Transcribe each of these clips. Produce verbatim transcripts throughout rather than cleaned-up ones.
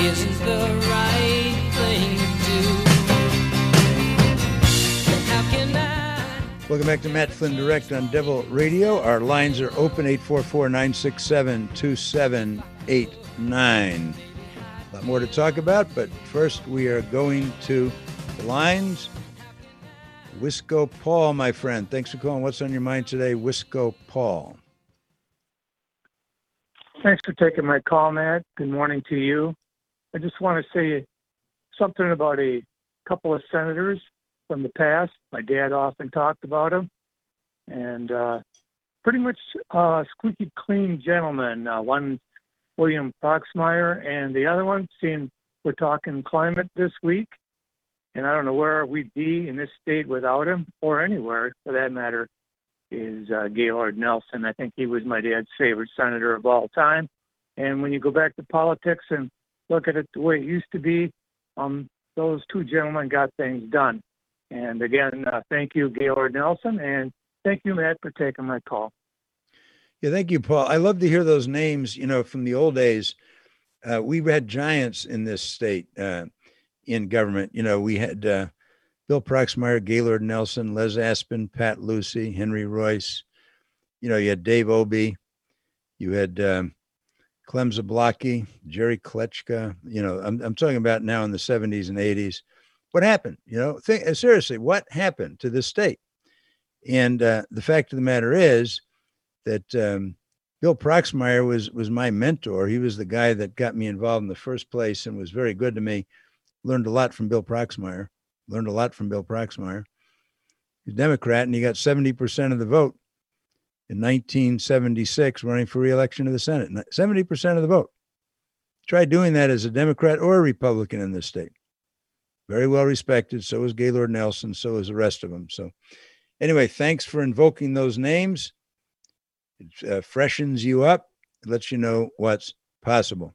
isn't the right thing to do. How can I? Welcome back to Matt Flynn Direct on Devil Radio. Our lines are open, eight four four, nine six seven, two seven eight nine. A lot more to talk about, but first we are going to the lines. Wisco Paul, my friend. Thanks for calling. What's on your mind today, Wisco Paul? Thanks for taking my call, Matt. Good morning to you. I just want to say something about a couple of senators from the past. My dad often talked about them. And uh, pretty much uh, squeaky clean gentlemen. Uh, one, William Proxmire, and the other one, seeing we're talking climate this week. And I don't know where we'd be in this state without him, or anywhere for that matter, is uh, Gaylord Nelson. I think he was my dad's favorite senator of all time. And when you go back to politics and look at it the way it used to be, um, those two gentlemen got things done. And again, uh, thank you, Gaylord Nelson, and thank you, Matt, for taking my call. Yeah, thank you, Paul. I love to hear those names, you know, from the old days. Uh, we had giants in this state uh, in government. You know, we had uh, Bill Proxmire, Gaylord Nelson, Les Aspin, Pat Lucey, Henry Royce. You know, you had Dave Obey. You had um, Clem Zablocki, Jerry Kletchka. You know, I'm, I'm talking about now in the seventies and eighties. What happened? You know, think, seriously, what happened to this state? And uh, the fact of the matter is that um, Bill Proxmire was was my mentor. He was the guy that got me involved in the first place and was very good to me. Learned a lot from Bill Proxmire. Learned a lot from Bill Proxmire. He's a Democrat, and he got seventy percent of the vote in nineteen seventy-six running for re-election to the Senate. seventy percent of the vote. Try doing that as a Democrat or a Republican in this state. Very well respected. So is Gaylord Nelson. So is the rest of them. So anyway, thanks for invoking those names. It uh, freshens you up. It lets you know what's possible.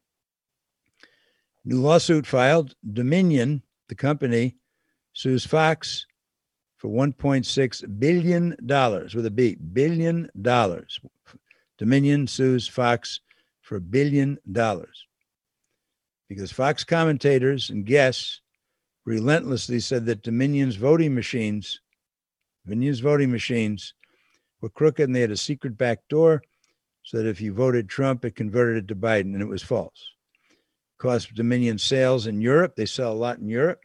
New lawsuit filed. Dominion, the company, sues Fox for one point six billion dollars with a B, billion dollars. Dominion sues Fox for a billion dollars because Fox commentators and guests relentlessly said that Dominion's voting machines, Dominion's voting machines were crooked, and they had a secret back door so that if you voted Trump, it converted it to Biden, and it was false. Cost Dominion sales in Europe. They sell a lot in Europe.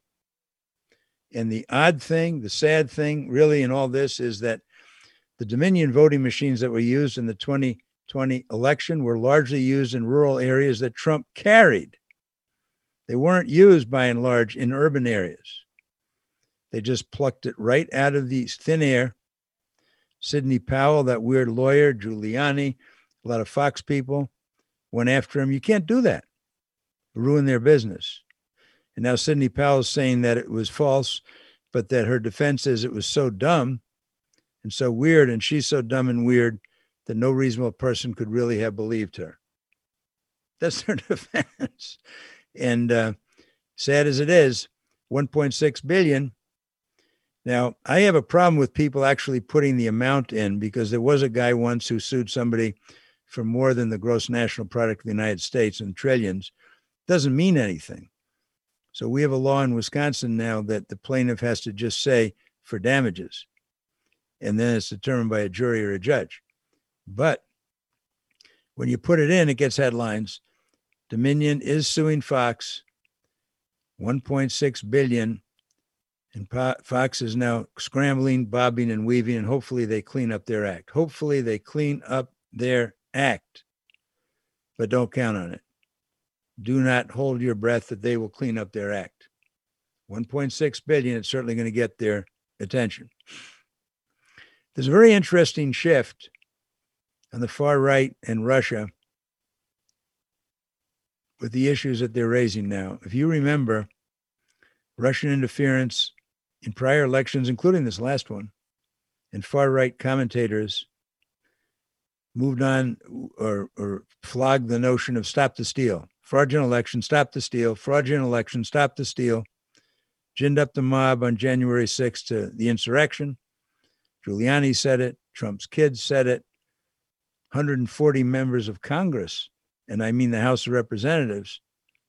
And the odd thing, the sad thing really in all this is that the Dominion voting machines that were used in the twenty twenty election were largely used in rural areas that Trump carried. They weren't used by and large in urban areas. They just plucked it right out of the thin air. Sidney Powell, that weird lawyer, Giuliani, a lot of Fox people went after him. You can't do that. Ruin their business. And now Sidney Powell is saying that it was false, but that her defense is it was so dumb and so weird, and she's so dumb and weird that no reasonable person could really have believed her. That's her defense. And uh, sad as it is, one point six billion dollars. Now, I have a problem with people actually putting the amount in, because there was a guy once who sued somebody for more than the gross national product of the United States in trillions. Doesn't mean anything. So we have a law in Wisconsin now that the plaintiff has to just say for damages, and then it's determined by a jury or a judge. But when you put it in, it gets headlines. Dominion is suing Fox, one point six billion dollars. And Fox is now scrambling, bobbing, and weaving, and hopefully they clean up their act. Hopefully they clean up their act. But don't count on it. Do not hold your breath that they will clean up their act. one point six billion dollars, it's certainly going to get their attention. There's a very interesting shift on the far right and Russia with the issues that they're raising now. If you remember, Russian interference in prior elections, including this last one, and far-right commentators moved on or, or flogged the notion of stop the steal. Fraudulent election, stop the steal. Fraudulent election, stop the steal. Ginned up the mob on January sixth to the insurrection. Giuliani said it. Trump's kids said it. one hundred forty members of Congress, and I mean the House of Representatives,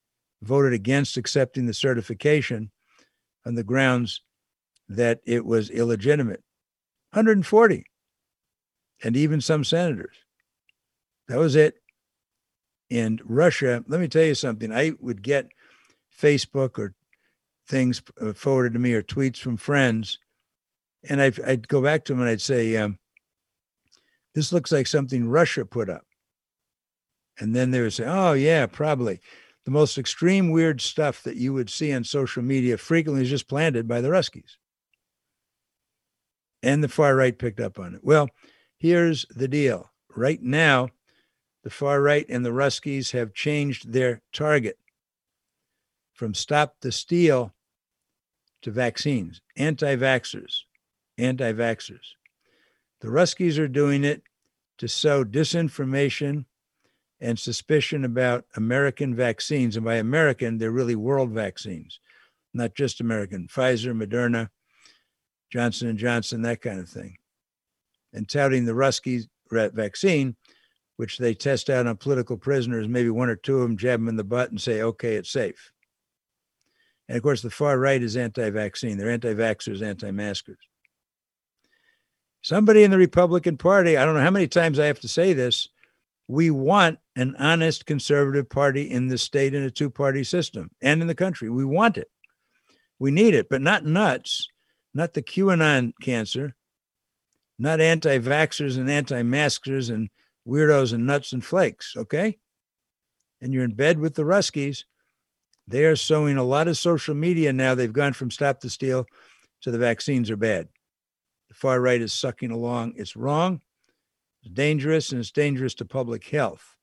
voted against accepting the certification on the grounds that it was illegitimate. one hundred forty. And even some senators. That was it. And Russia, let me tell you something. I would get Facebook or things forwarded to me or tweets from friends, and I'd, I'd go back to them and I'd say, um, this looks like something Russia put up. And then they would say, oh, yeah, probably. The most extreme weird stuff that you would see on social media frequently is just planted by the Ruskies. And the far right picked up on it. Well, here's the deal. Right now, the far right and the Ruskies have changed their target from Stop the Steal to vaccines, anti-vaxxers, anti-vaxxers. The Ruskies are doing it to sow disinformation and suspicion about American vaccines. And by American, they're really world vaccines, not just American. Pfizer, Moderna, Johnson and Johnson, that kind of thing. And touting the Ruskies vaccine, which they test out on political prisoners, maybe one or two of them jab them in the butt and say, okay, it's safe. And of course, the far right is anti-vaccine. They're anti-vaxxers, anti-maskers. Somebody in the Republican Party, I don't know how many times I have to say this, we want an honest conservative party in the state in a two-party system and in the country. We want it. We need it, but not nuts, not the QAnon cancer, not anti-vaxxers and anti-maskers and weirdos and nuts and flakes, okay? And you're in bed with the Ruskies. They are sowing a lot of social media now. They've gone from Stop the Steal to the vaccines are bad. The far right is sucking along. It's wrong, it's dangerous, and it's dangerous to public health.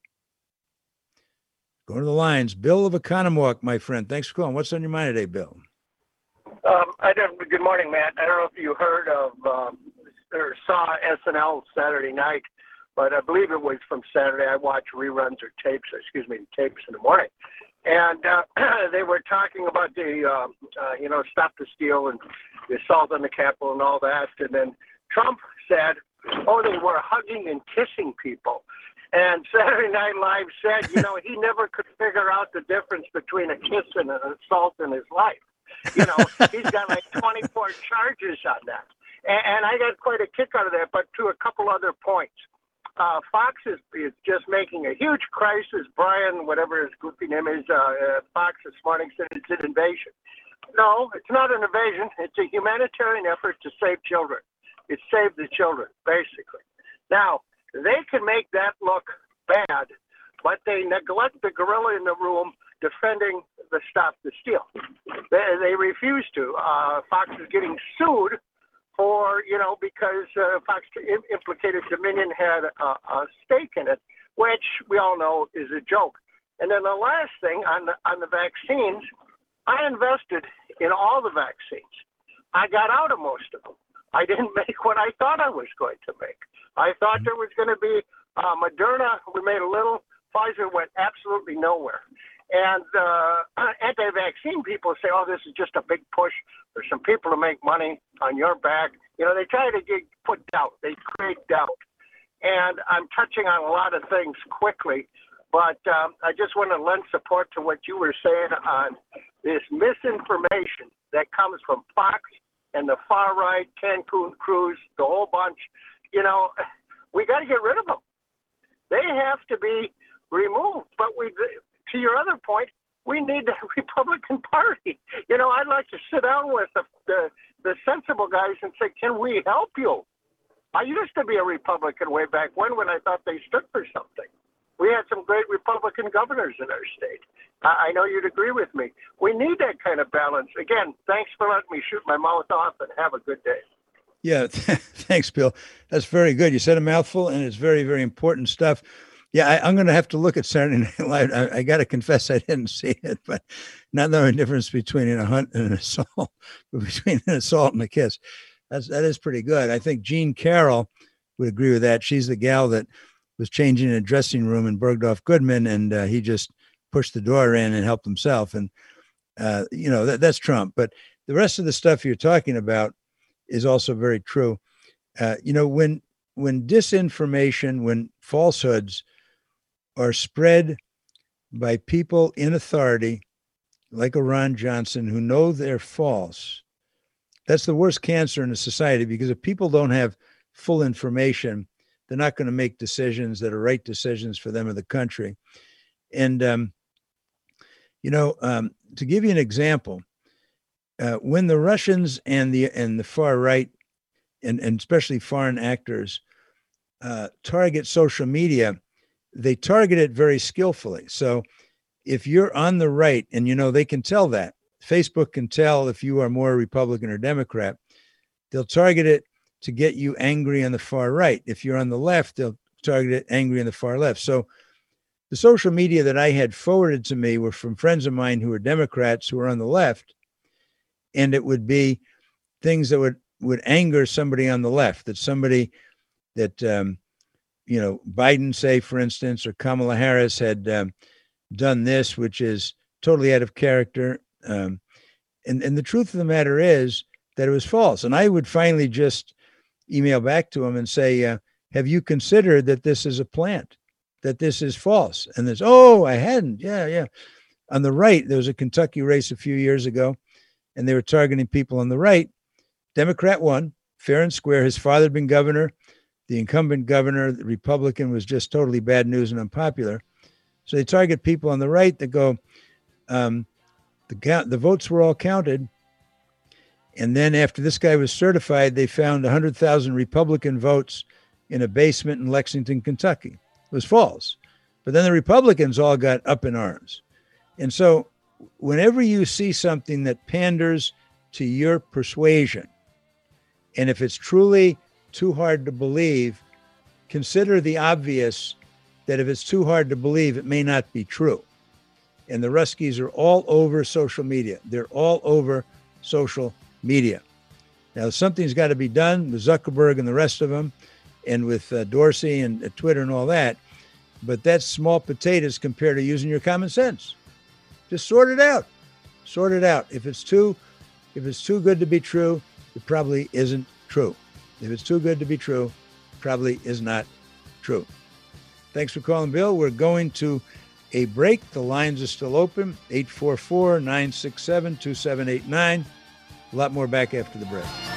Go to the lines. Bill of Economowoc, my friend. Thanks for calling. What's on your mind today, Bill? Um, I don't, good morning, Matt. I don't know if you heard of um, or saw S N L Saturday night, but I believe it was from Saturday. I watch reruns or tapes, excuse me, tapes in the morning. And uh, they were talking about the, uh, uh, you know, Stop the Steal and the assault on the Capitol and all that. And then Trump said, oh, they were hugging and kissing people. And Saturday Night Live said, you know, he never could figure out the difference between a kiss and an assault in his life. You know, he's got like twenty-four charges on that. And, and I got quite a kick out of that, but to a couple other points. Uh, Fox is, is just making a huge crisis. Brian, whatever his goofy name is, uh, uh, Fox this morning said it's an invasion. No, it's not an invasion. It's a humanitarian effort to save children. It saved the children, basically. Now, they can make that look bad, but they neglect the gorilla in the room defending the Stop the Steal. They, they refuse to. Uh, Fox is getting sued for, you know, because uh, Fox implicated Dominion had a, a stake in it, which we all know is a joke. And then the last thing on the, on the vaccines, I invested in all the vaccines. I got out of most of them. I didn't make what I thought I was going to make. I thought there was going to be uh, Moderna. We made a little. Pfizer went absolutely nowhere. And uh, anti-vaccine people say, oh, this is just a big push for some people to make money on your back. You know, they try to get, put doubt. They create doubt. And I'm touching on a lot of things quickly, but um, I just want to lend support to what you were saying on this misinformation that comes from Fox and the far right, Cancun Cruz, the whole bunch. You know, we got to get rid of them. They have to be removed. But we, to your other point, we need the Republican Party. You know, I'd like to sit down with the, the, the sensible guys and say, can we help you? I used to be a Republican way back when, when I thought they stood for something. We had some great Republican governors in our state. I, I know you'd agree with me. We need that kind of balance. Again, thanks for letting me shoot my mouth off, and have a good day. Yeah, thanks, Bill. That's very good. You said a mouthful, and it's very, very important stuff. Yeah, I, I'm going to have to look at Saturday Night Live. I, I got to confess I didn't see it, but not knowing the difference between a hunt and an assault, but between an assault and a kiss. That's, that is pretty good. I think Jean Carroll would agree with that. She's the gal that was changing in a dressing room in Bergdorf Goodman, and uh, he just pushed the door in and helped himself. And, uh, you know, that, that's Trump. But the rest of the stuff you're talking about is also very true. Uh, you know, when when disinformation, when falsehoods are spread by people in authority like a Ron Johnson, who know they're false, that's the worst cancer in a society, because if people don't have full information, they're not going to make decisions that are right decisions for them or the country. And, um, you know, um, to give you an example, uh, when the Russians and the and the far right, and, and especially foreign actors, uh, target social media, they target it very skillfully. So if you're on the right, and, you know, they can tell that. Facebook can tell if you are more Republican or Democrat. They'll target it to get you angry on the far right. If you're on the left, they'll target it angry on the far left. So the social media that I had forwarded to me were from friends of mine who were Democrats who were on the left. And it would be things that would, would anger somebody on the left, that somebody that, um, you know, Biden, say, for instance, or Kamala Harris had um, done this, which is totally out of character. Um, and, and the truth of the matter is that it was false. And I would finally just email back to him and say, uh, have you considered that this is a plant, that this is false? And there's, oh, I hadn't. Yeah, yeah. On the right, there was a Kentucky race a few years ago, and they were targeting people on the right. Democrat won, fair and square. His father had been governor. The incumbent governor, the Republican, was just totally bad news and unpopular. So they target people on the right that go, um, the, count, the votes were all counted. And then after this guy was certified, they found one hundred thousand Republican votes in a basement in Lexington, Kentucky. It was false. But then the Republicans all got up in arms. And so whenever you see something that panders to your persuasion, and if it's truly too hard to believe, consider the obvious, that if it's too hard to believe, it may not be true. And the Ruskies are all over social media. They're all over social media. Now, something's got to be done with Zuckerberg and the rest of them, and with uh, Dorsey and uh, Twitter and all that. But that's small potatoes compared to using your common sense. Just sort it out. Sort it out. If it's too, if it's too good to be true, it probably isn't true. If it's too good to be true, it probably is not true. Thanks for calling, Bill. We're going to a break. The lines are still open. eight four four, nine six seven, two seven eight nine. A lot more back after the break.